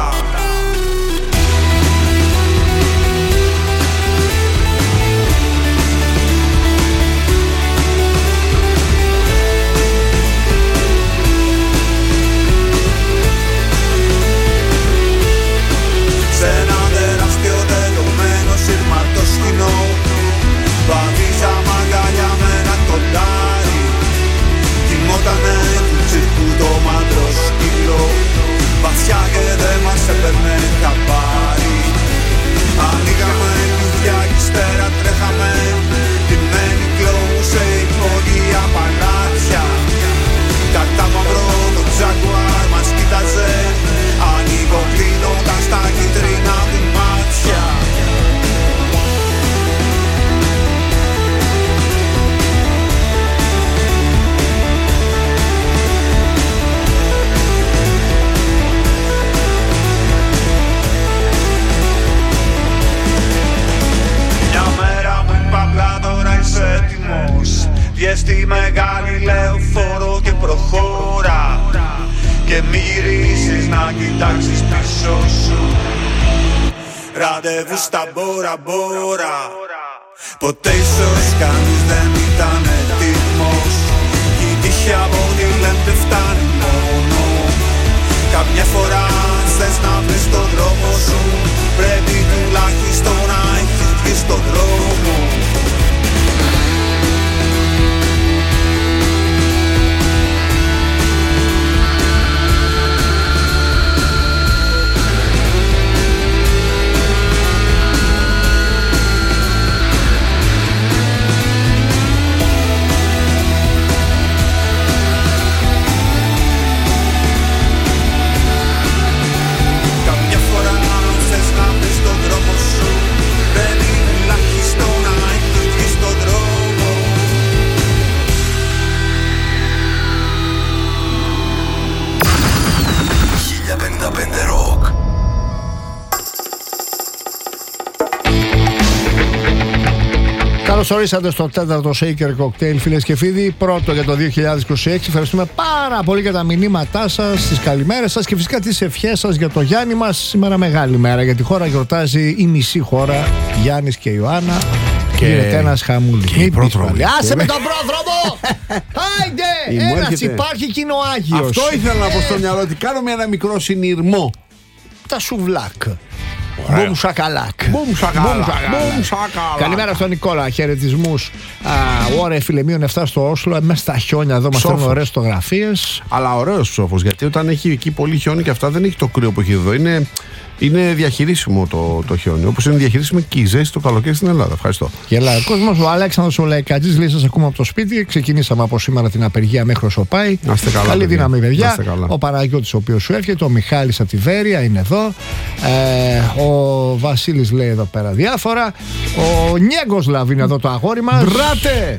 Σε ένα τεράστιο τελειωμένο σειρματοσκηνό βαδίζαμε αγκαλιά με ένα κοντάρι. Κοιμότανε του τσίρκου το μάντρο σκύλο, βαθιά και δεν μας έπαιρνε χαμπάρι. Ανοίγαμε κλειδιά κι ύστερα τρέχαμε, ντυμένοι κλόου σε υπόγεια παλάτια. Κατά μαυρό το τζακουάρ μας κοίταζε, ανοιγοκλίνονταν στα κίτρινα του μάτια. Μια μέρα μου είπα απλά τώρα είσαι έτοιμος. Βγες στη μεγάλη λεωφόρο και προχώρα και μη γυρίσεις να κοιτάξεις πίσω σου. Ραντεβού στα Μπόρα Μπόρα. Ποτέ ίσως κανείς δεν ήταν έτοιμος κι η τύχη από ό,τι λέμε φτάνει μόνο. Καμιά φορά θες να βρεις τον δρόμο σου, πρέπει τουλάχιστον να έχεις βγει στον δρόμο. Καλώς ορίσατε στο τέταρτο Shaker Cocktail, φίλες και φίλοι. Πρώτο για το δύο χιλιάδες είκοσι έξι. Ευχαριστούμε πάρα πολύ για τα μηνύματά σας, τις καλημέρες σας και φυσικά τις ευχές σας για το Γιάννη μας. Σήμερα μεγάλη μέρα για τη χώρα, γιορτάζει η μισή χώρα, Γιάννης και Ιωάννα. Και γίνεται ένας χαμούλης. Και άσε με τον πρόδρομο! Άιντε! Ένας υπάρχει και είναι ο Άγιος. Αυτό ήθελα να πω στο μυαλό, ότι κάνουμε ένα μικρό συνειρμό. Τα σουβλάκ. Μπουμ σακαλάκ. Μπουμ σακαλάκ. Καλημέρα στον Νικόλα. Χαιρετισμούς. Ωραία, φίλε, μείον επτά στο Όσλο. Μέσα στα χιόνια εδώ μας στέλνουν ωραίες φωτογραφίες. Αλλά ωραίος ψόφος, γιατί όταν έχει εκεί πολύ χιόνι και αυτά δεν έχει το κρύο που έχει εδώ. Είναι. Είναι διαχειρίσιμο το, το χιόνι. Όπως είναι διαχειρίσιμο και η ζέστη το καλοκαίρι στην Ελλάδα. Ευχαριστώ. Γελάει ο κόσμος. Ο Αλέξανδρος ο Λαϊκατζής λέει: σας ακούμε από το σπίτι. Ξεκινήσαμε από σήμερα την απεργία μέχρι όσο πάει. Καλά, καλή παιδιά. δύναμη, παιδιά. Ο Παναγιώτης ο οποίος σου έρχεται. Ο Μιχάλης από τη Βέρεια είναι εδώ. Ε, ο Βασίλης λέει εδώ πέρα διάφορα. Ο Νιέγκοσλαβ είναι εδώ το αγόρι μας. Μπράτε!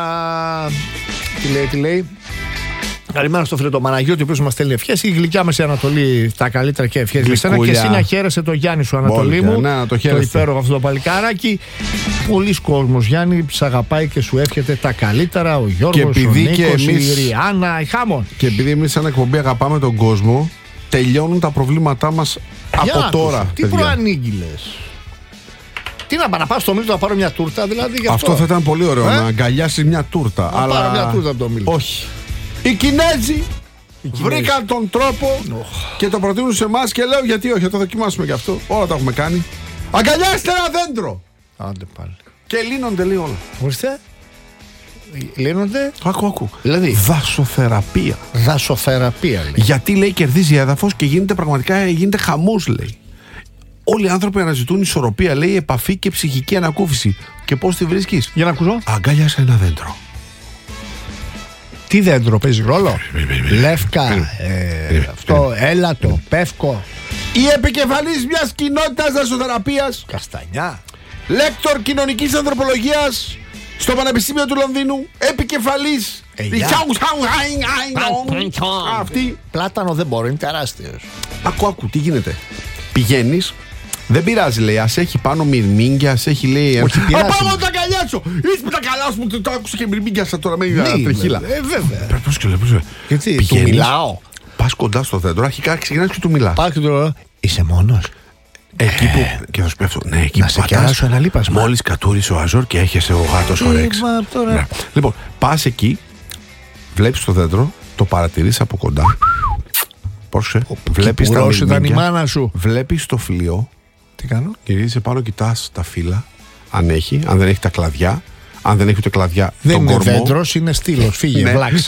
Τι λέει, τι λέει. Καλημέρα στο φίλο τον Παναγιώτη, ο οποίος μας στέλνει ευχές. Η γλυκιά Μέση Ανατολή, τα καλύτερα και ευχές για σένα. Και εσύ να χαίρεσαι το Γιάννη σου, Ανατολή μου. Ναι, το, το υπέροχο αυτό το παλικάράκι. Πολλοί κόσμος, Γιάννη, σ' αγαπάει και σου εύχεται τα καλύτερα. Ο Γιώργος, ο Νίκος, εμείς... η Ριάννα, η Χάμον. Και επειδή εμείς σαν εκπομπή αγαπάμε τον κόσμο, τελειώνουν τα προβλήματά μας από τώρα. Τι προανήγγειλες. Τι να πάω, να πάω στο Μίλτο να πάρω μια τούρτα, δηλαδή. Αυτό. αυτό θα ήταν πολύ ωραίο, ε? να αγκαλιάσεις μια τούρτα. Να αλλά... πάρω μια τούρτα από το Μίλτο. Όχι. Οι Κινέζοι βρήκαν τον τρόπο oh. και το προτείνουν σε εμάς και λέω γιατί όχι, θα το δοκιμάσουμε και αυτό. Όλα τα έχουμε κάνει. Αγκαλιάστε ένα δέντρο! Άντε πάλι. Και λύνονται λίγο όλα. Ορίστε. Λύνονται. Άκου, άκου. Δηλαδή. Δασοθεραπεία. Δασοθεραπεία. Λέει. Γιατί λέει κερδίζει έδαφος και γίνεται πραγματικά γίνεται χαμός, λέει. Όλοι οι άνθρωποι αναζητούν ισορροπία, λέει, επαφή και ψυχική ανακούφιση. Και πώς τη βρίσκεις? Για να ακούσω. Αγκάλιασε ένα δέντρο. Τι δέντρο παίζει ρόλο? Λεύκα, ε, αυτό, έλατο, πεύκο. Η επικεφαλής μιας κοινότητας δασοθεραπείας, Καστανιά, λέκτορ κοινωνικής ανθρωπολογίας στο Πανεπιστήμιο του Λονδίνου, επικεφαλής αυτή. Πλάτανο δεν μπορεί, είναι τεράστιος. Ακού, ακού, τι γίνεται. Πηγαίνεις. Δεν πειράζει, λέει. Ας έχει πάνω μυρμήγκια, ας έχει, λέει. Όχι, πειράζει. Α, πάμε τα καλιάσω! Είσαι με τα καλά σου που το άκουσα και μυρμήγκιασα τώρα με μια τρεχίλα. Ε, βέβαια. Πώς και λέω, γιατί, του μιλάω. Πας κοντά στο δέντρο, αρχικά ξεκινάς και του μιλά. Πάω και του λέω, είσαι μόνος? Εκεί που. Και θα σου πέφτω. Ναι, εκεί να που σε κεράσω ένα λίπασμα. Μόλις κατούρισε ο Αζόρ και έχεσαι ο γάτος ο Ρέξ. Ναι. Λοιπόν, πας εκεί, βλέπεις το δέντρο, το παρατηρείς από κοντά. Πώς βλέπεις τα μυρμήγκια, βλέπεις το φλοιό. Τι κάνω? Γυρίζεις επάνω, κοιτάς τα φύλλα, αν έχει, αν δεν έχει τα κλαδιά. Αν δεν έχει ούτε κλαδιά, δεν τον είναι κορμό. δέντρος, είναι στήλος. Φύγε, βλάξ.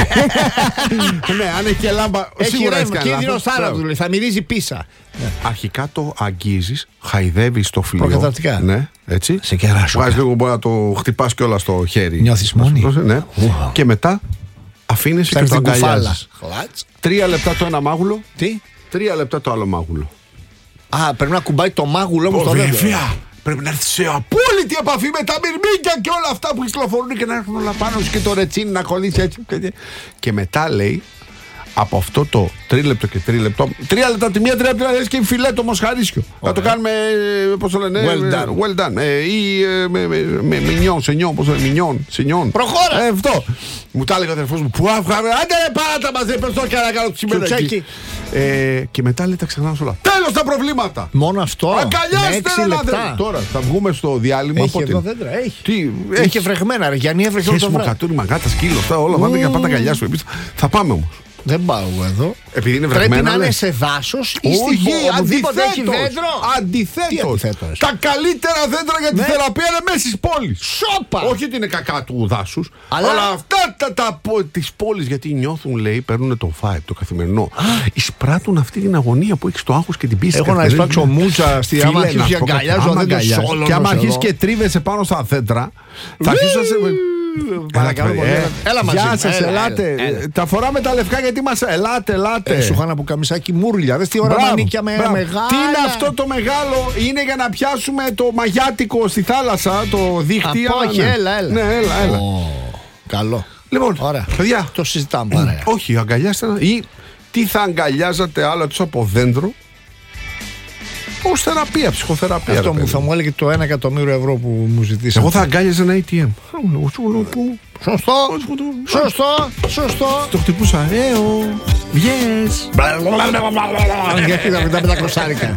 Ναι, αν έχει και λάμπα, σίγουρα έχει κάνει κίνδυνο θάνατου, θα μυρίζει πίσα. Αρχικά το αγγίζεις, χαϊδεύεις το φλοιό. Προκαταρτικά. Ναι, έτσι. Σε κεράσω. Βγάζεις λίγο, μπορεί να το χτυπάς κιόλας στο χέρι. Νιώθεις μόνη. Ναι. Και μετά αφήνεις και το αγκαλιάζεις. Τρία λεπτά το ένα μάγουλο. Τι? Τρία λεπτά το άλλο μάγουλο. Α, πρέπει να κουμπάει το μάγουλο μου στο δέντρο. Πρέπει να έρθει σε απόλυτη επαφή με τα μυρμήγκια και όλα αυτά που κυκλοφορούν και να έρθουν όλα πάνω σου και το ρετσίνι να κολλήσει έτσι. Και μετά, λέει, από αυτό το τρίλεπτο και τρίλεπτο, τρία λεπτά τη μία, τρία λεπτά λες και φιλέτο μοσχαρίσιο. Θα το κάνουμε, πώς το λένε, well done, well done. Ε, ή ε, με, με, με μινιόν, σενιόν, πώς το λένε, μινιόν, σενιόν. Προχώρα! Ε, αυτό. Μου τα έλεγε ο αδερφός μου, που αυγάρε, άντε ρε πάτα μας, δεν πες το και να κάνω το σήμερα εκεί. Ε, και μετά, λέει, τα ξεχνάμε όλα. Τέλος τα προβλήματα. Μόνο αυτό. Αγκαλιάστε ένα δέντρο. Τώρα θα βγούμε στο διάλειμμα. Έχει εδώ δέντρα, έχει. Τι, έχει βρεγμένα, ρε Γιάννη, έβρεχε όλο το βράδυ. Κατούρι, μαγάτα, σκύλο, αυτά όλα πάνε και πάτα αγκαλιά σου. Θα πάμε όμως. Δεν πάω εδώ. Επειδή είναι πρέπει βρεγμένα, να είναι σε δάσος ή στη οπουδήποτε έχει δέντρο. Αντιθέτως. Τα καλύτερα δέντρα για τη θεραπεία είναι μέσα στις πόλεις. Σόπα! Όχι ότι είναι κακά του δάσους, αλλά, αλλά αυτά τα, τα, της πόλης, γιατί νιώθουν, λέει, παίρνουν το vibe, το καθημερινό. Εισπράττουν αυτή την αγωνία που έχει στο άγχος και την πίστη. Έχω να εισπράξω μούτσα στη άμα αρχίσει και αγκαλιάζω δέντρο. Και άμα αρχίσει και τρίβεσαι πάνω στα δέντρα, θα αρχίσει να σε. Παρακαλώ πολύ. Έλα μαζί. Γεια σας, ελάτε. Τα φοράμε τα λευκά γιατί μας. Ελάτε, ελάτε. Σου είχα που καμισάκι μουρλια. Δες τι ώρα μανίκια με μεγάλα. Τι είναι αυτό το μεγάλο? Είναι για να πιάσουμε το μαγιάτικο στη θάλασσα, το δίχτυ. Όχι, έλα, έλα. Ναι, έλα, έλα. Καλό. Λοιπόν, ωραία. Παιδιά, το συζητάμε παρέα. Όχι, αγκαλιάστε. Ή τι θα αγκαλιάζατε άλλο τους από δέντρο Ως θεραπεία, ψυχοθεραπεία. Αυτό μου θα μου έλεγε το ένα εκατομμύριο ευρώ που μου ζητήσατε. Εγώ θα αγκάλιαζα ένα έι τι εμ. Σωστό, σωστό, σωστό. Το χτυπούσα. Έω, βγες. Γιατί θα μετά με τα κροσάρικα.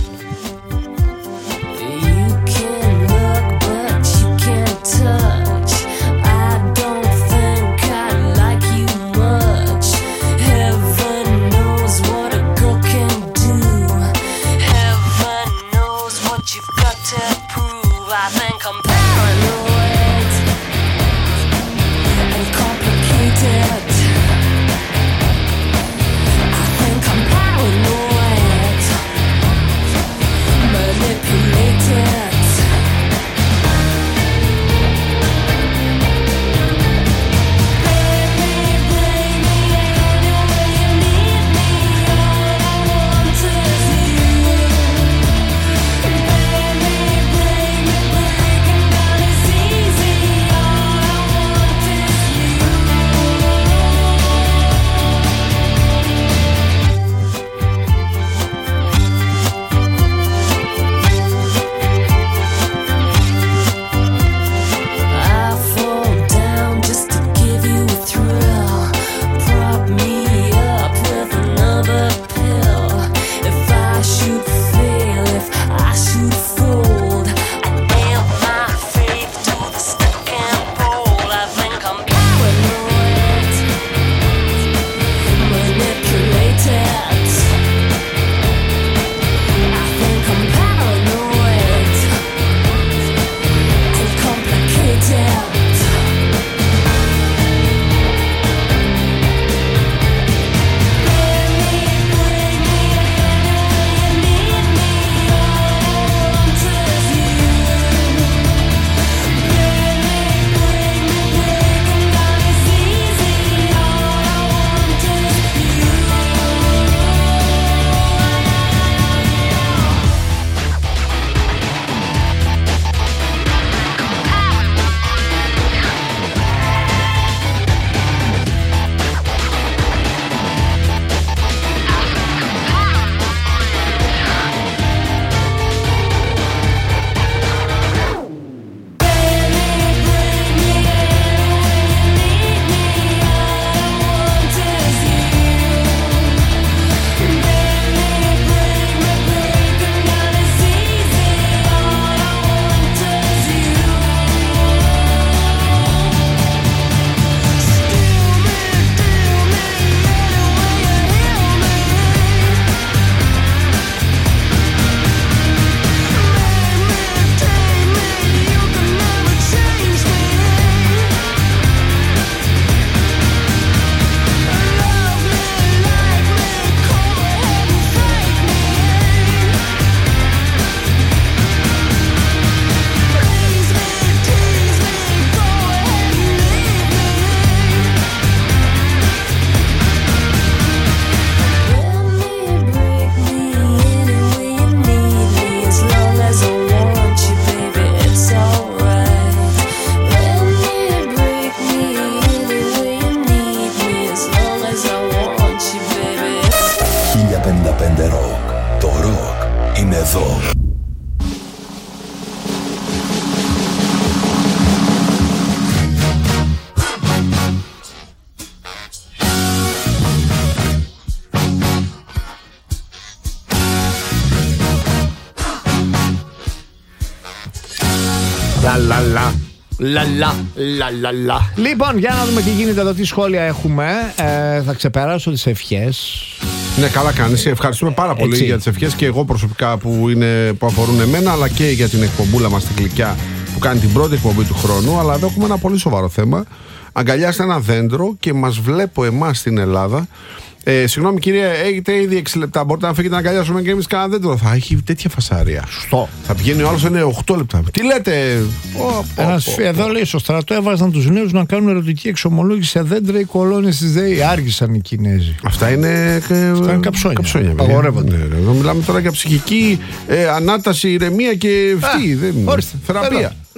Λα, λα, λα, λα, λα, λα. Λοιπόν, για να δούμε τι γίνεται εδώ, τι σχόλια έχουμε. ε, Θα ξεπεράσω τις ευχές. Ναι, καλά κάνεις. Ευχαριστούμε πάρα πολύ Έτσι. για τις ευχές και εγώ προσωπικά που, είναι, που αφορούν εμένα, αλλά και για την εκπομπούλα μας την Γλυκιά που κάνει την πρώτη εκπομπή του χρόνου. Αλλά εδώ έχουμε ένα πολύ σοβαρό θέμα. Αγκαλιάστε ένα δέντρο και μας βλέπω εμάς στην Ελλάδα. Ε, συγγνώμη κύριε, έχετε ήδη έξι λεπτά. Μπορείτε να φύγετε να αγκαλιάσουμε και εμείς κανένα δέντρο. Θα έχει τέτοια φασαρία. Σωστό. Θα πηγαίνει ο άλλος, είναι οκτώ λεπτά. Τι λέτε, oh, Ένας oh, oh, εδώ λέει στο στρατό έβαζαν τους νέους να κάνουν ερωτική εξομολόγηση σε δέντρα ή κολόνες της ΔΕΗ. Άργησαν οι Κινέζοι. Αυτά είναι, Αυτά είναι καψόνια. καψόνια Απαγορεύονται. Ναι, ναι. Μιλάμε τώρα για ψυχική ε, ανάταση, ηρεμία και αυτή. Ορίστε. Θεραπεία. Εδώ.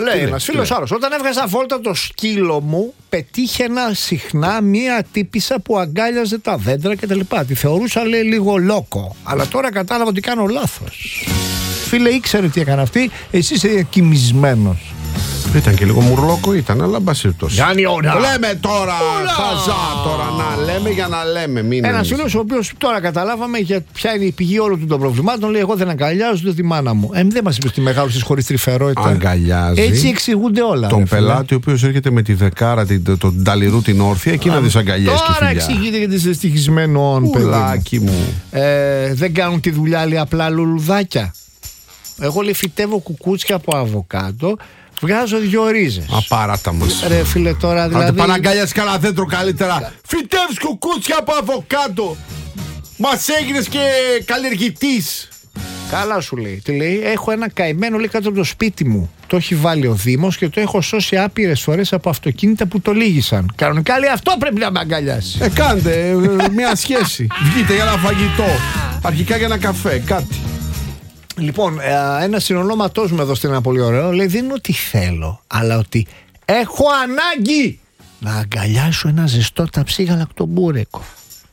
Λέει ένας φίλος άλλος, όταν έβγαζα βόλτα το σκύλο μου, πετύχαινα συχνά μία τύπισσα που αγκάλιαζε τα δέντρα κτλ. Τη θεωρούσα, λέει, λίγο λόκο. Αλλά τώρα κατάλαβα ότι κάνω λάθος. Φίλε, ήξερε τι έκανε αυτή, εσύ είσαι κοιμισμένος. Ήταν και λίγο μουρλόκο, ήταν, αλλά μπασίρτος. Γιάννη, ώρα! Λέμε τώρα! Χαζά τώρα, να λέμε για να λέμε. Ένας φίλος ο οποίος τώρα καταλάβαμε για ποια είναι η πηγή όλων των προβλημάτων, λέει: εγώ δεν αγκαλιάζω ούτε τη μάνα μου. Ε, δεν μας είπε ότι μεγάλωσες χωρίς τρυφερότητα. Αγκαλιάζει. Έτσι εξηγούνται όλα. Τον πελάτη ο οποίος έρχεται με τη δεκάρα, την, τον ταλιρού την όρθια, εκεί να δεις αγκαλιές και φιλιά. Τώρα εξηγείται γιατί είσαι ευτυχισμένο, πουλάκι μου. Ε, δεν κάνουν τη δουλειά, λέει, απλά λουλουδάκια. Εγώ, λέει, φυτεύω κουκούτσια από αβοκάντο. Βγάζω δυο ρίζες. Απαράτα μας. Ρε φίλε, τώρα δηλαδή. Αν το παναγκάλιας καλά δέντρο καλύτερα. Φυτεύεις κουκούτσια από αβοκάντο. Μας έγινες και καλλιεργητής. Καλά σου λέει. Τι λέει, έχω ένα καημένο, λέει, κάτω από το σπίτι μου. Το έχει βάλει ο Δήμος και το έχω σώσει άπειρες φορές από αυτοκίνητα που το λύγησαν. Κανονικά, λέει, αυτό πρέπει να με αγκαλιάσει. Ε, κάντε ε, μια σχέση. Βγείτε για ένα φαγητό. Αρχικά για ένα καφέ, κάτι. Λοιπόν, ένα συνονόματός μου εδώ στην ένα πολύ ωραίο λέει: δεν είναι ότι θέλω, αλλά ότι έχω ανάγκη να αγκαλιάσω ένα ζεστό ταψί γαλακτομπούρεκο.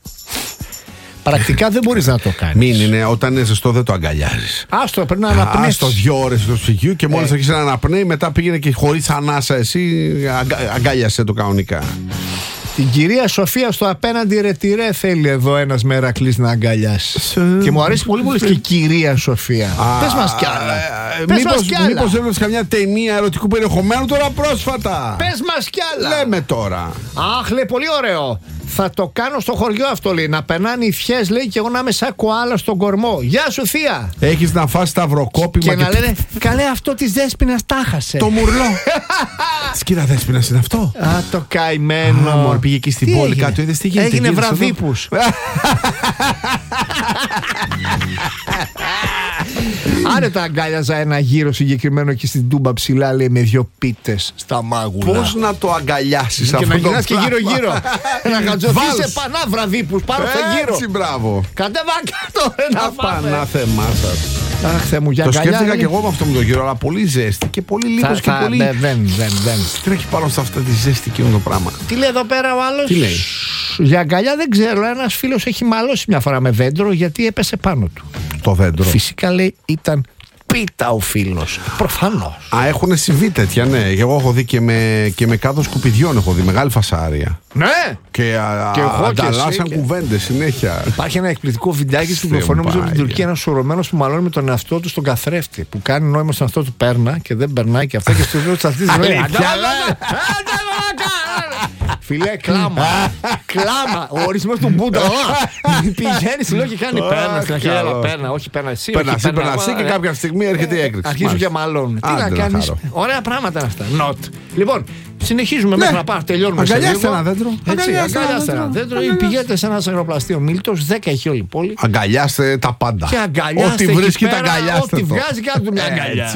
Πρακτικά δεν μπορείς να το κάνεις. Μην είναι, όταν είναι ζεστό δεν το αγκαλιάζεις. Άστο, πρέπει να αναπνέσεις. Άστο δύο ώρες στο ψυγείο και μόλις ε. αρχίσει να αναπνέει, μετά πήγαινε και χωρίς ανάσα εσύ, αγκα, αγκάλιασε το κανονικά. Την κυρία Σοφία στο απέναντι ρετυρέ θέλει εδώ ένας Μερακλής να αγκαλιάσει. Και μου αρέσει πολύ πολύ και η κυρία Σοφία. Πες μας κι άλλα. Μήπως έβλεπες καμιά ταινία ερωτικού περιεχομένου τώρα πρόσφατα. Πες μας κι άλλα. Λέμε τώρα. Αχ, λέει, πολύ ωραίο. Θα το κάνω στο χωριό αυτό, λέει. Να περνάνε οι φιές, λέει, και εγώ να είμαι σαν κοάλα στον κορμό. Γεια σου, θεία. Έχεις να φας σταυροκόπημα και, και να λένε, καλέ, αυτό της Δέσποινας τα χάσε. Το μουρλό. Σκύρα Δέσποινας είναι αυτό. Α, το καημένο. Μωρ, πήγε εκεί στην πόλη κάτω, είδες τι γίνεται. Έγινε βραδίπους. Άνετα αγκάλιαζα ένα γύρο συγκεκριμένο εκεί στην Τούμπα ψηλά, λέει, με δυο πίτες στα μάγουλα. Πώς να το αγκαλιάσεις αυτό? Και να γυρνάς και γύρω-γύρω. Να κατζωθείς σε πανά βραδίπους πάνω στο γύρο. Έτσι, μπράβο. Κατέβα κάτω, ρε, να πάμε. Πανάθεμά σας. Αχ, Θεέ μου, για το αγκαλιά, σκέφτηκα λέει. και εγώ με αυτό με το γύρο, αλλά πολύ ζέστη και πολύ λίγος και πολύ. Δεν, δεν, δεν. Τρέχει πάνω σε αυτά τη ζέστη και το πράγμα. Τι λέει εδώ πέρα ο άλλος? Τι λέει? Για αγκαλιά δεν ξέρω. Ένας φίλος έχει μαλώσει μια φορά με δέντρο γιατί έπεσε πάνω του. Το δέντρο. Φυσικά, λέει, ήταν πίτα ο φίλος. Προφανώς. Α, έχουν συμβεί τέτοια, ναι. Εγώ έχω δει και με, και με κάδο σκουπιδιών, έχω δει μεγάλη φασάρια. Ναι! Και, α, και εγώ ανταλλάσσαν και κουβέντες συνέχεια. Υπάρχει ένα εκπληκτικό βιντεάκι στην κυκλοφορία νομίζω από την Τουρκία. Ένα σουρωμένο που μαλώνει με τον εαυτό του στον καθρέφτη. Που κάνει νόημα στον εαυτό του, παίρνα και δεν περνάει και αυτά. Και στο τέλος αυτή τη λέει: Φιλέ, κλάμα. Κλάμα. Ο ορισμός του Μπούντα. Πηγαίνει στη λόγια και κάνει πέρνα στην αρχή. Έλα, πέρνα. Όχι, πέρνα εσύ. Πέρνα εσύ, πέρνα εσύ και κάποια στιγμή έρχεται η έκρηξη. Αρχίζουν και μαλώνουν. Τι να κάνει. Ωραία πράγματα είναι αυτά. Not. Λοιπόν, συνεχίζουμε μέχρι να πάμε. Τελειώνουμε. Αγκαλιάστε ένα δέντρο. Αγκαλιάστε ένα δέντρο ή πηγαίνετε σε ένα σαγροπλαστείο Μίλτος. δέκα έχει όλη η πόλη. Αγκαλιάστε τα πάντα. Και αγκαλιάστε. Ό,τι βρίσκει τα αγκαλιάστε. Ό,τι βγάζει κάτω μια αγκαλιά.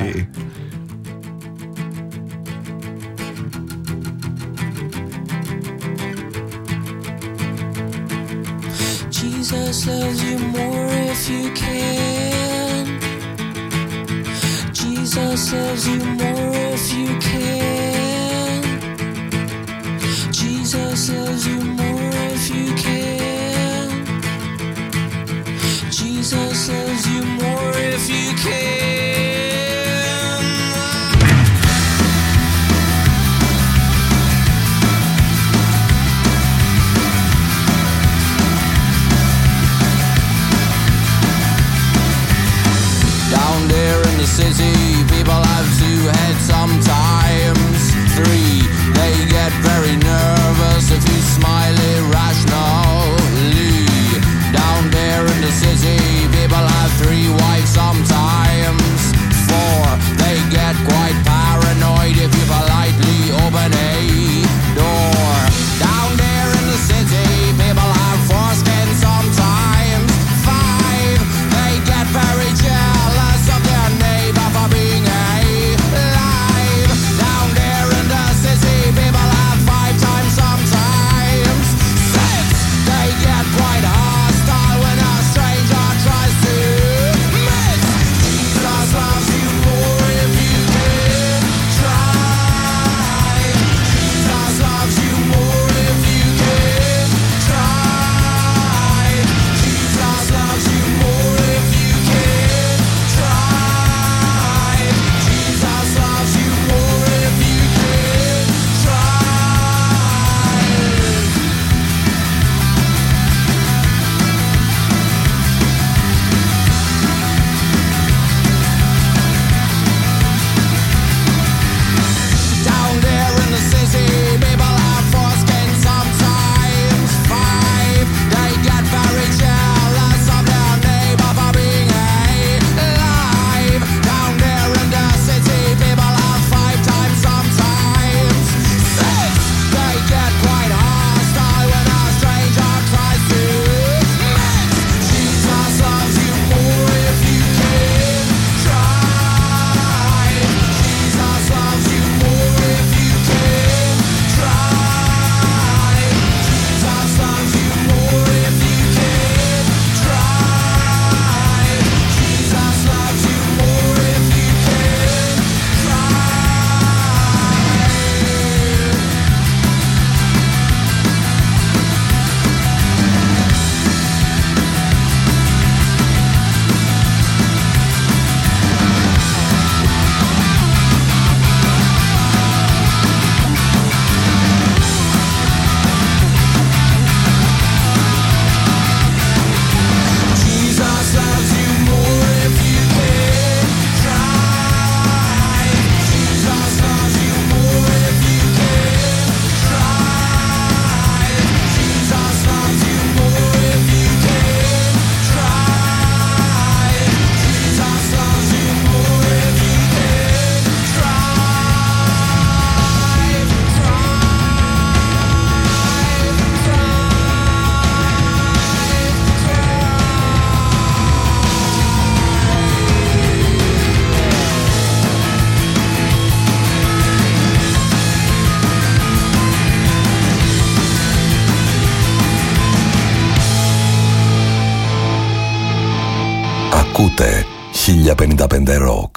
Jesus loves you more if you can. Jesus loves you more if you can. Jesus loves you more if you can. Jesus loves you more if you can. Down there in the city, people have two heads sometimes. Three, they get very nervous if you smile irrationally. Down there in the city, people have three wives sometimes. Four, they get quite paranoid if you politely open a door. Down there in the city, people have foreskin sometimes. Five, they get very jealous of their neighbor for being Ακούτε χίλια πενήντα πέντε Rock.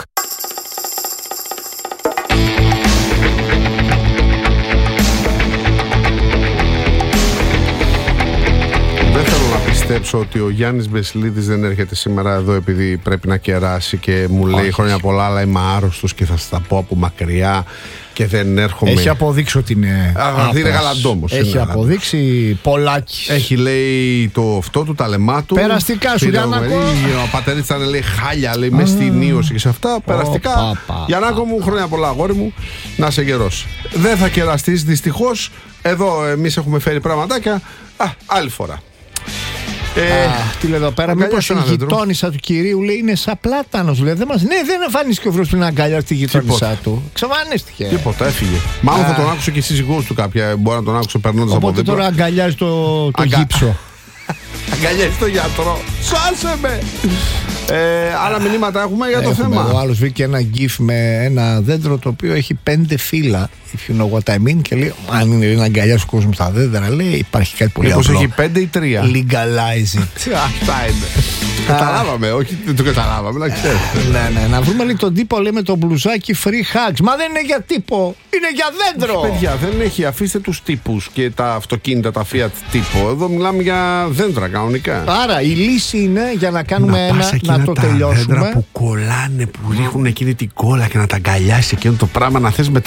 Δεν θέλω να πιστέψω ότι ο Γιάννης Μπεσιλίδης δεν έρχεται σήμερα εδώ επειδή πρέπει να κεράσει και μου λέει χρόνια πολλά, αλλά είμαι άρρωστος και θα σας τα πω από μακριά και δεν έρχομαι. Έχει αποδείξει ότι είναι άπρας. Είναι γαλαντόμος. Έχει είναι αποδείξει πολλάκι. Έχει λέει το αυτό του, τα λεμά του. Περαστικά σου, Γιάννακο. Ο πατέρης ήταν λέει χάλια, λέει μέσα στην ίωση και σε αυτά. Περαστικά. Γιάννακο μου, χρόνια πολλά αγόρι μου, να σε γερώσει. Δεν θα κεραστείς δυστυχώς. Εδώ εμείς έχουμε φέρει πραγματάκια. Α, άλλη φορά. Ε, τι λέει εδώ πέρα, μήπως η γειτόνισσα του κυρίου λέει είναι σαν πλάτανος, λέει. Δεν μας, ναι, δεν εμφανίστηκε ο βρος πριν αγκαλιά στη γειτόνισσα του. Ξαφανίστηκε. Τίποτα, έφυγε. Μάλλον θα τον άκουσε και η σύζυγός του κάποια. Μπορεί να τον άκουσε περνώντας από δίπλα. Οπότε τώρα αγκαλιάζει το, το Αγκα... γύψο. Αγκαλιάζει το γιατρό. Σάσε με! Ε, άλλα μηνύματα έχουμε για το έχουμε, θέμα. Ο άλλος βρήκε ένα γκιφ με ένα δέντρο το οποίο έχει πέντε φύλλα. If you know what I mean, και λέει: αν είναι να αγκαλιάσει ο κόσμος στα δέντρα, λέει υπάρχει κάτι πολύ απλό. Μήπως έχει πέντε ή τρία. Legalize it. Αυτά είναι. Καταλάβαμε, όχι δεν το καταλάβαμε, να ξέρετε. Ναι, ναι, να βρούμε λίγο τον τύπο λέει με το μπλουζάκι free hugs. Μα δεν είναι για τύπο, είναι για δέντρο. Όχι, παιδιά, δεν έχει, αφήστε τους τύπους και τα αυτοκίνητα, τα Fiat τύπο. Εδώ μιλάμε για δέντρα κανονικά. Άρα η λύση είναι για να κάνουμε να ένα, να το τελειώσουμε. Δέντρα που κολλάνε, που ρίχνουν εκείνη την κόλλα και να τα αγκαλιάσει εκείνο το πράγμα, να θες με